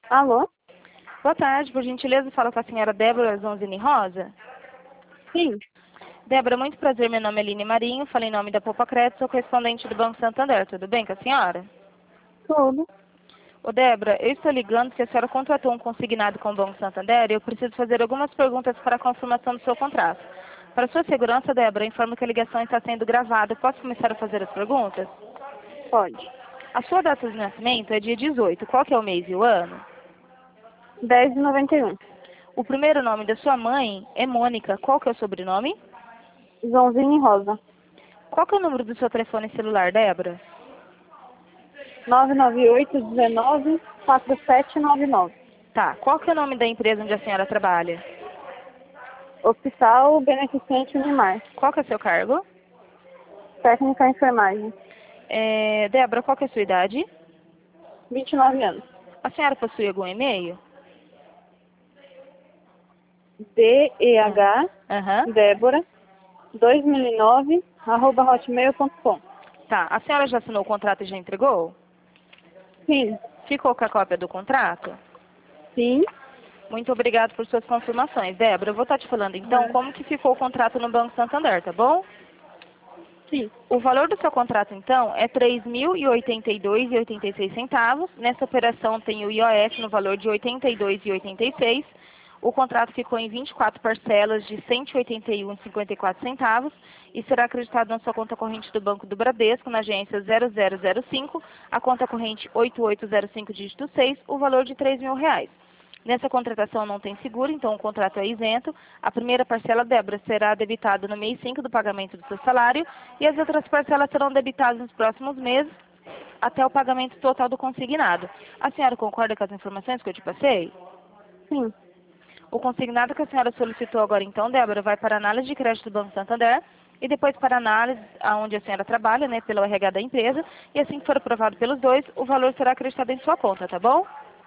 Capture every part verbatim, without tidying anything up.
Alô? Boa tarde, por gentileza, falo com a senhora Débora Zonzini Rosa. Sim. Débora, muito prazer, meu nome é Aline Marinho, falo em nome da Poupa Crédito, sou correspondente do Banco Santander, tudo bem com a senhora? Tudo. Ô Débora, eu estou ligando se a senhora contratou um consignado com o Banco Santander e eu preciso fazer algumas perguntas para a confirmação do seu contrato. Para sua segurança, Débora, informo que a ligação está sendo gravada. Posso começar a fazer as perguntas? Pode. A sua data de nascimento é dia dezoito. Qual que é o mês e o ano? dez de noventa e um. O primeiro nome da sua mãe é Mônica. Qual que é o sobrenome? Zonzini Rosa. Qual que é o número do seu telefone celular, Débora? nove nove oito um nove quatro sete nove nove. Tá. Qual que é o nome da empresa onde a senhora trabalha? Hospital Beneficente Unimar. Qual que é o seu cargo? Técnica em enfermagem. É... Débora, qual que é a sua idade? vinte e nove anos. A senhora possui algum e-mail? D E H Aham. Débora dois mil e nove arroba hotmail ponto com. Tá. A senhora já assinou o contrato e já entregou? Sim. Ficou com a cópia do contrato? Sim. Muito obrigado por suas confirmações. Débora, eu vou estar te falando então como que ficou o contrato no Banco Santander, tá bom? Sim. O valor do seu contrato, então, é três mil e oitenta e dois reais e oitenta e seis centavos. Nessa operação tem o I O F no valor de oitenta e dois reais e oitenta e seis centavos. O contrato ficou em vinte e quatro parcelas de cento e oitenta e um reais e cinquenta e quatro centavos e será acreditado na sua conta corrente do Banco do Bradesco, na agência zero zero zero cinco, a conta corrente oito oito zero cinco, dígito seis, o valor de três mil reais. Nessa contratação não tem seguro, então o contrato é isento. A primeira parcela, Débora, será debitada no mês cinco do pagamento do seu salário e as outras parcelas serão debitadas nos próximos meses até o pagamento total do consignado. A senhora concorda com as informações que eu te passei? Sim. O consignado que a senhora solicitou agora então, Débora, vai para a análise de crédito do Banco Santander e depois para a análise onde a senhora trabalha, né, pelo R H da empresa, e assim que for aprovado pelos dois, o valor será acreditado em sua conta, tá bom?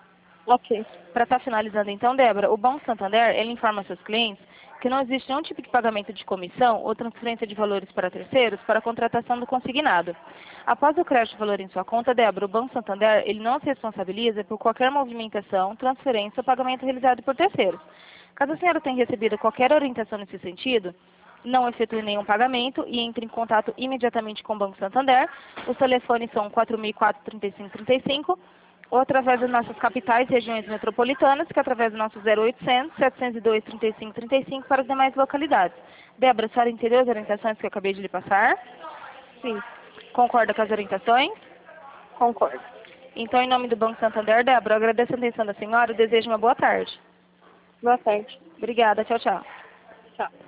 Ok. Para estar finalizando então, Débora, o Banco Santander, ele informa seus clientes que não existe nenhum tipo de pagamento de comissão ou transferência de valores para terceiros para a contratação do consignado. Após o crédito de valor em sua conta, Débora, o Banco Santander, ele não se responsabiliza por qualquer movimentação, transferência ou pagamento realizado por terceiros. Caso a senhora tenha recebido qualquer orientação nesse sentido, não efetue nenhum pagamento e entre em contato imediatamente com o Banco Santander. Os telefones são quatro mil e quatro, trinta e cinco, trinta e cinco, ou através das nossas capitais e regiões metropolitanas, que é através do nosso zero oitocentos, setecentos e dois, trinta e cinco, trinta e cinco para as demais localidades. Débora, a senhora entendeu as orientações que eu acabei de lhe passar? Sim. Concorda com as orientações? Concordo. Então, em nome do Banco Santander, Débora, eu agradeço a atenção da senhora e desejo uma boa tarde. Boa tarde. Obrigada, tchau, tchau. Tchau.